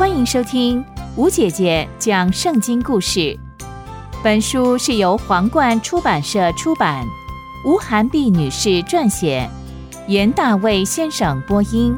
欢迎收听吴姐姐讲圣经故事。本书是由皇冠出版社出版，吴涵碧女士撰写，严大卫先生播音。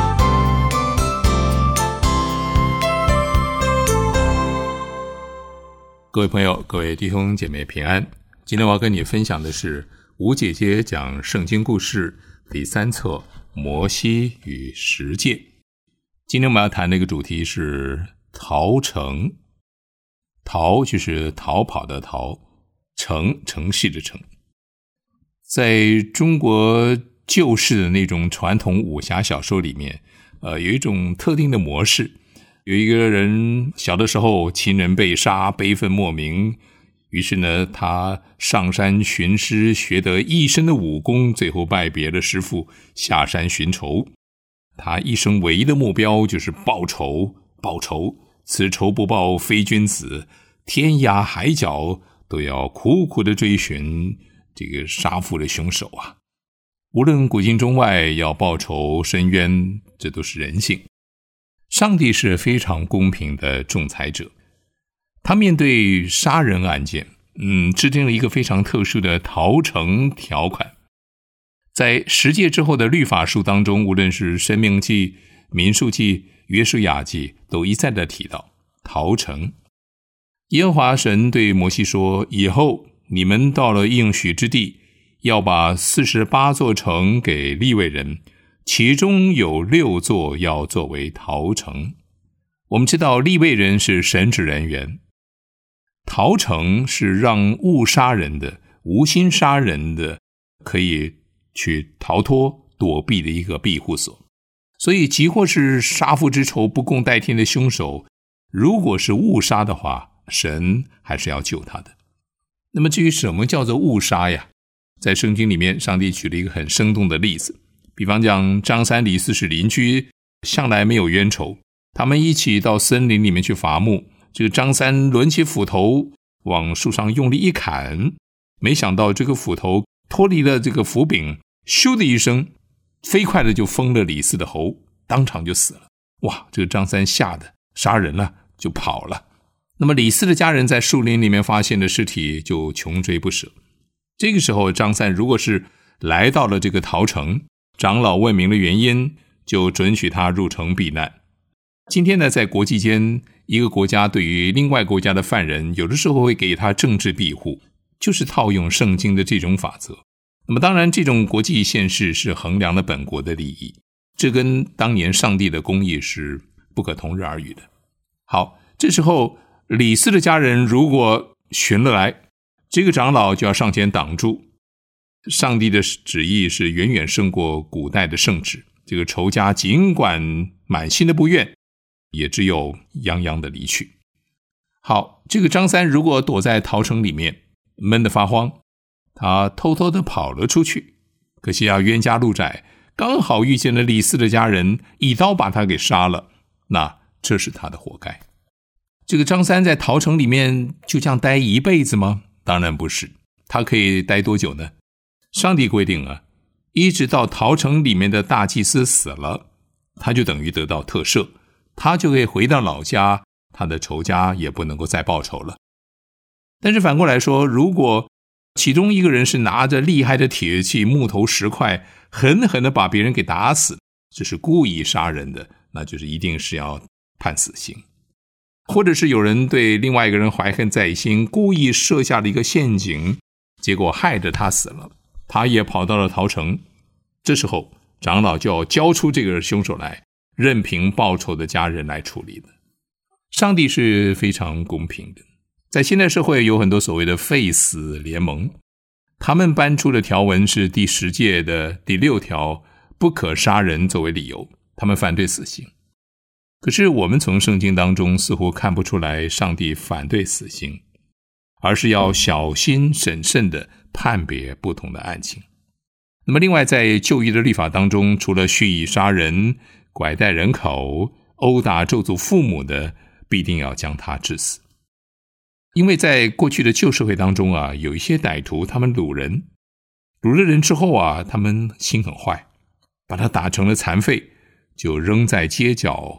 各位朋友，各位弟兄姐妹平安。今天我要跟你分享的是吴姐姐讲圣经故事第3册摩西与十诫。今天我们要谈的一个主题是逃城。逃就是逃跑的逃，城市的城。在中国旧式的那种传统武侠小说里面，有一种特定的模式，有一个人小的时候亲人被杀，悲愤莫名，于是呢他上山寻师，学得一身的武功，最后拜别了师父，下山寻仇。他一生唯一的目标就是报仇，此仇不报非君子，天涯海角都要苦苦的追寻这个杀父的凶手啊！无论古今中外，要报仇伸冤，这都是人性。上帝是非常公平的仲裁者，他面对杀人案件，制定了一个非常特殊的逃城条款。在十诫之后的律法书当中，无论是申命记、民数记、约书亚记，都一再的提到逃城。耶和华神对摩西说，以后你们到了应许之地，要把48座城给利未人，其中有6座要作为逃城。我们知道利未人是神职人员，逃城是让误杀人的、无心杀人的可以去逃脱躲避的一个庇护所。所以即或是杀父之仇不共戴天的凶手，如果是误杀的话，神还是要救他的。那么至于什么叫做误杀呀？在圣经里面，上帝举了一个很生动的例子，比方讲张三李四是邻居，向来没有冤仇，他们一起到森林里面去伐木，这个张三抡起斧头往树上用力一砍，没想到这个斧头脱离了这个斧柄，咻的一声，飞快的就封了李四的喉，当场就死了。哇，这个张三吓得杀人了，就跑了。那么李四的家人在树林里面发现了尸体，就穷追不舍。这个时候张三如果是来到了这个逃城，长老问明了原因，就准许他入城避难。今天呢，在国际间，一个国家对于另外国家的犯人，有的时候会给他政治庇护，就是套用圣经的这种法则。那么当然这种国际现实是衡量了本国的利益，这跟当年上帝的公义是不可同日而语的。好，这时候李四的家人如果寻了来，这个长老就要上前挡住。上帝的旨意是远远胜过古代的圣旨，这个仇家尽管满心的不愿，也只有泱泱的离去。好，这个张三如果躲在逃城里面闷得发慌，他偷偷的跑了出去，可惜啊，冤家路窄，刚好遇见了李四的家人，一刀把他给杀了，那这是他的活该。这个张三在逃城里面就这样待一辈子吗？当然不是，他可以待多久呢？上帝规定啊，一直到逃城里面的大祭司死了，他就等于得到特赦，他就可以回到老家，他的仇家也不能够再报仇了。但是反过来说，如果其中一个人是拿着厉害的铁器、木头、石块，狠狠的把别人给打死，这是故意杀人的，那就是一定是要判死刑。或者是有人对另外一个人怀恨在心，故意设下了一个陷阱，结果害得他死了，他也跑到了逃城。这时候长老就要交出这个凶手来，任凭报仇的家人来处理的。上帝是非常公平的。在现代社会有很多所谓的废死联盟，他们搬出的条文是第10诫的第6条，不可杀人作为理由，他们反对死刑。可是我们从圣经当中似乎看不出来上帝反对死刑，而是要小心审慎地判别不同的案情。那么另外在旧约的律法当中，除了蓄意杀人、拐带人口、殴打咒诅父母的，必定要将他治死。因为在过去的旧社会当中啊，有一些歹徒他们掳人，掳了人之后啊，他们心很坏，把他打成了残废，就扔在街角，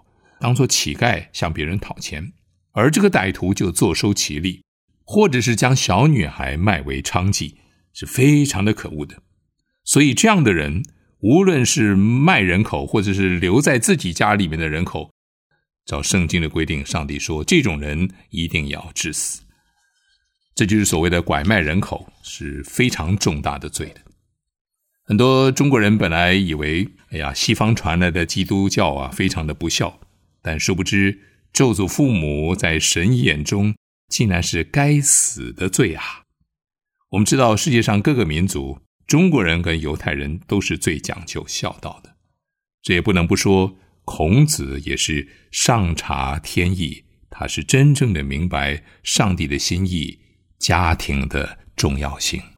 当作乞丐向别人讨钱，而这个歹徒就坐收其利，或者是将小女孩卖为娼妓，是非常的可恶的。所以这样的人，无论是卖人口或者是留在自己家里面的人口，照圣经的规定，上帝说这种人一定要治死。这就是所谓的拐卖人口，是非常重大的罪的。很多中国人本来以为西方传来的基督教非常的不孝，但殊不知咒诅父母在神眼中竟然是该死的罪啊。我们知道世界上各个民族，中国人跟犹太人都是最讲究孝道的，这也不能不说孔子也是上察天意，他是真正的明白上帝的心意，家庭的重要性。